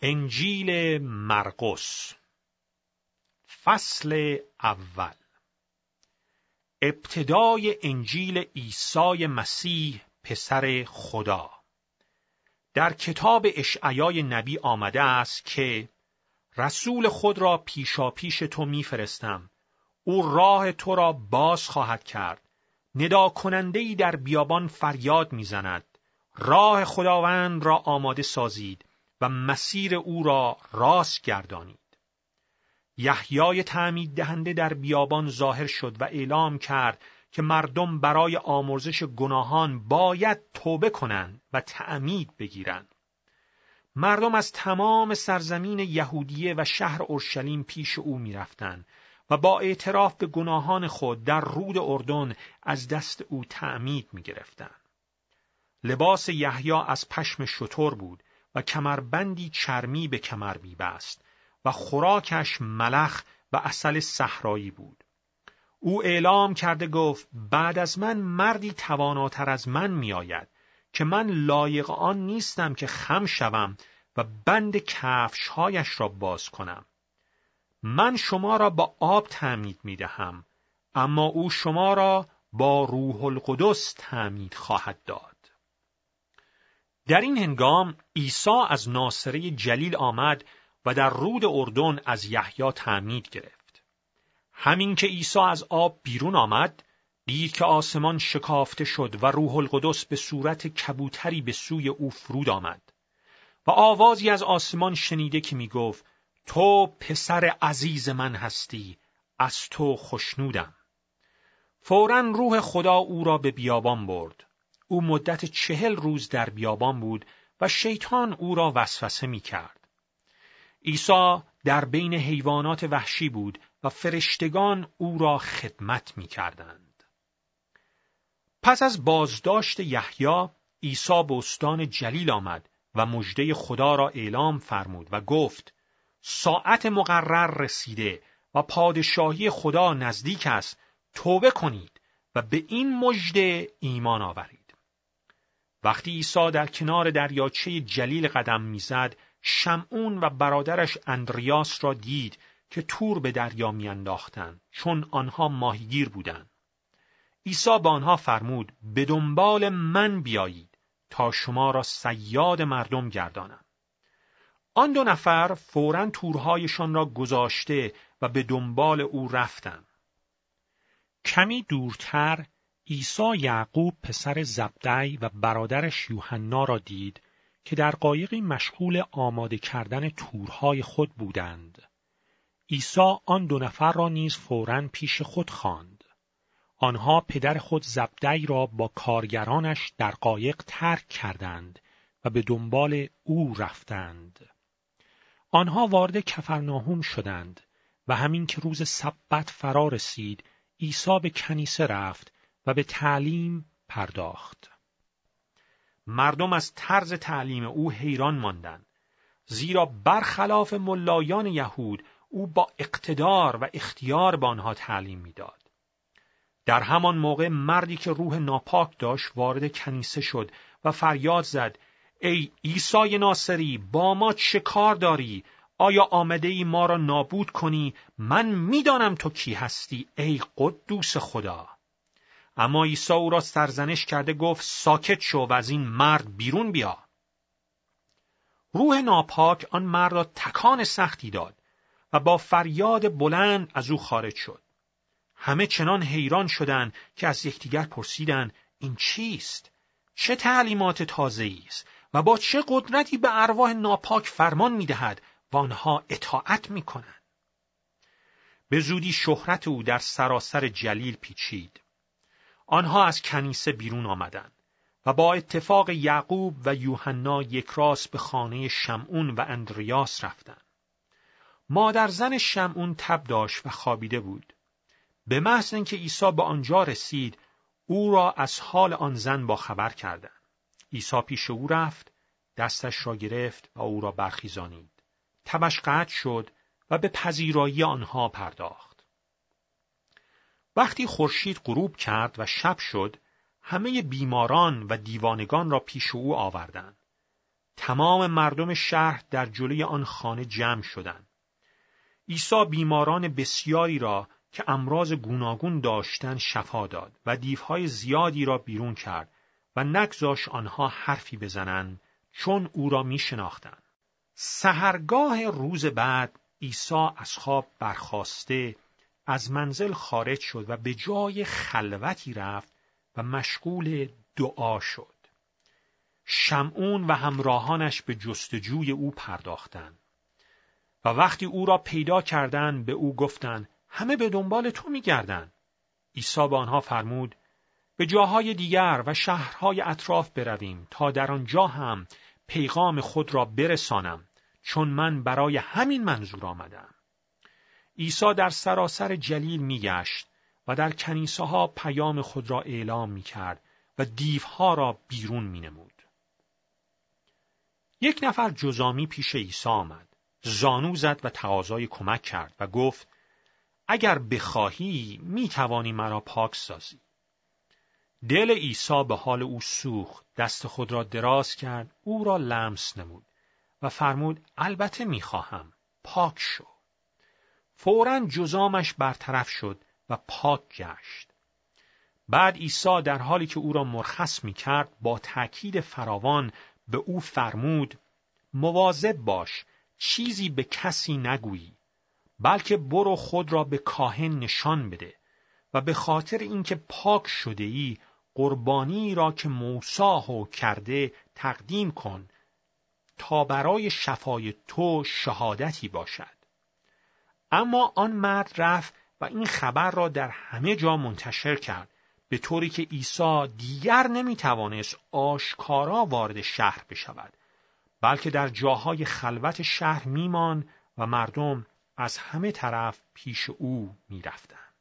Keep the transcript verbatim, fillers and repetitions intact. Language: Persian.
انجیل مرقس فصل اول. ابتدای انجیل عیسی مسیح پسر خدا. در کتاب اشعیای نبی آمده است که رسول خود را پیشاپیش تو میفرستم، او راه تو را باز خواهد کرد. ندا کننده‌ای در بیابان فریاد میزند، راه خداوند را آماده سازید و مسیر او را راست گردانید. یحیای تعمید دهنده در بیابان ظاهر شد و اعلام کرد که مردم برای آمرزش گناهان باید توبه کنند و تعمید بگیرند. مردم از تمام سرزمین یهودیه و شهر اورشلیم پیش او می‌رفتند و با اعتراف به گناهان خود در رود اردن از دست او تعمید می‌گرفتند. لباس یحیی از پشم شتر بود و کمربندی چرمی به کمر می‌بست و خوراکش ملخ و عسل صحرایی بود. او اعلام کرده گفت، بعد از من مردی تواناتر از من می‌آید که من لایق آن نیستم که خم شوم و بند کفش‌هایش را باز کنم. من شما را با آب تعمید می‌دهم، اما او شما را با روح القدس تعمید خواهد داد. در این هنگام عیسی از ناصره جلیل آمد و در رود اردن از یحیی تعمید گرفت. همین که عیسی از آب بیرون آمد، دید که آسمان شکافته شد و روح القدس به صورت کبوتری به سوی او فرود آمد و آوازی از آسمان شنیده که می گفت، تو پسر عزیز من هستی، از تو خوشنودم. فوراً روح خدا او را به بیابان برد. او مدت چهل روز در بیابان بود و شیطان او را وسوسه می کرد. عیسی در بین حیوانات وحشی بود و فرشتگان او را خدمت می کردند. پس از بازداشت یحیی، عیسی به استان جلیل آمد و مژده خدا را اعلام فرمود و گفت، ساعت مقرر رسیده و پادشاهی خدا نزدیک است، توبه کنید و به این مژده ایمان آورید. وقتی عیسی در کنار دریاچه جلیل قدم میزد، شمعون و برادرش اندریاس را دید که تور به دریا میانداختند، چون آنها ماهیگیر بودند. عیسی به آنها فرمود، به دنبال من بیایید تا شما را صیاد مردم گردانم. آن دو نفر فوراً تورهایشان را گذاشته و به دنبال او رفتند. کمی دورتر عیسی یعقوب پسر زبدی و برادرش یوحنا را دید که در قایقی مشغول آماده کردن تورهای خود بودند. عیسی آن دو نفر را نیز فوراً پیش خود خواند. آنها پدر خود زبدی را با کارگرانش در قایق ترک کردند و به دنبال او رفتند. آنها وارد کفرناهم شدند و همین که روز سبت فرا رسید، عیسی به کنیسه رفت و به تعلیم پرداخت. مردم از طرز تعلیم او حیران ماندند، زیرا برخلاف ملایان یهود او با اقتدار و اختیار به آنها تعلیم میداد. در همان موقع مردی که روح ناپاک داشت وارد کنیسه شد و فریاد زد، ای عیسی ناصری، با ما چه کار داری؟ آیا آمده ای ما را نابود کنی؟ من میدانم تو کی هستی، ای قدوس خدا. اما عیسی او را سرزنش کرده گفت، ساکت شو و از این مرد بیرون بیا. روح ناپاک آن مرد را تکان سختی داد و با فریاد بلند از او خارج شد. همه چنان حیران شدند که از یکدیگر پرسیدند، این چیست؟ چه تعلیمات تازه‌ای است و با چه قدرتی به ارواح ناپاک فرمان می‌دهد و آنها اطاعت می‌کنند؟ به زودی شهرت او در سراسر جلیل پیچید. آنها از کنیسه بیرون آمدند و با اتفاق یعقوب و یوحنا یک راست به خانه شمعون و اندریاس رفتند. مادر زن شمعون تب داشت و خوابیده بود. به محض اینکه عیسی به آنجا رسید، او را از حال آن زن با خبر کردند. عیسی پیش او رفت، دستش را گرفت و او را برخیزانید. تبش قطع شد و به پذیرایی آنها پرداخت. وقتی خورشید غروب کرد و شب شد، همه بیماران و دیوانگان را پیش او آوردند تمام مردم شهر در جلوی آن خانه جمع شدند. عیسی بیماران بسیاری را که امراض گوناگون داشتند شفا داد و دیوهای زیادی را بیرون کرد و نگذاشت آنها حرفی بزنند، چون او را می شناختند. سحرگاه روز بعد عیسی از خواب برخاسته از منزل خارج شد و به جای خلوتی رفت و مشغول دعا شد. شمعون و همراهانش به جستجوی او پرداختند و وقتی او را پیدا کردند به او گفتند همه به دنبال تو می‌گردند. عیسی به آنها فرمود به جاهای دیگر و شهرهای اطراف برویم تا در آنجا هم پیغام خود را برسانم، چون من برای همین منظور آمدم. عیسی در سراسر جلیل می‌گشت و در کنیسه‌ها پیام خود را اعلام می‌کرد و دیوها را بیرون می‌نمود. یک نفر جزامی پیش عیسی آمد، زانو زد و تقاضای کمک کرد و گفت اگر بخواهی می‌توانی مرا پاک سازی. دل عیسی به حال او سوخت، دست خود را دراز کرد، او را لمس نمود و فرمود البته می‌خواهم، پاک شو. فوراً جزامش برطرف شد و پاک گشت. بعد عیسی در حالی که او را مرخص می‌کرد با تأکید فراوان به او فرمود مواظب باش چیزی به کسی نگویی، بلکه برو خود را به کاهن نشان بده و به خاطر اینکه پاک شده ای قربانی را که موسی کرده تقدیم کن تا برای شفای تو شهادتی باشد. اما آن مرد رفت و این خبر را در همه جا منتشر کرد، به طوری که عیسی دیگر نمیتوانست آشکارا وارد شهر بشود، بلکه در جاهای خلوت شهر میمان و مردم از همه طرف پیش او میرفتند.